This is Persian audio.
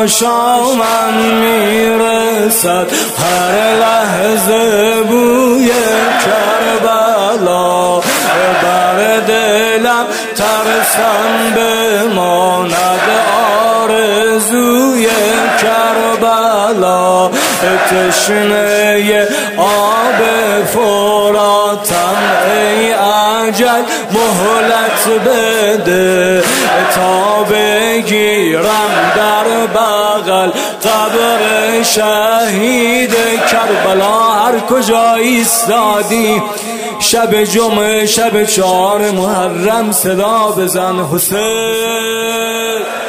شامم میرسد هر لحظه بوی کربلا، بر دلم ترسم بماند آرزوی کربلا. تشنه آب فراتم ای اجل مهلت بده، تا بگیرم در بغل قبر شهید کربلا. هر کجا ایستادی شب جمعه شب 4 محرم صدا بزن حسین.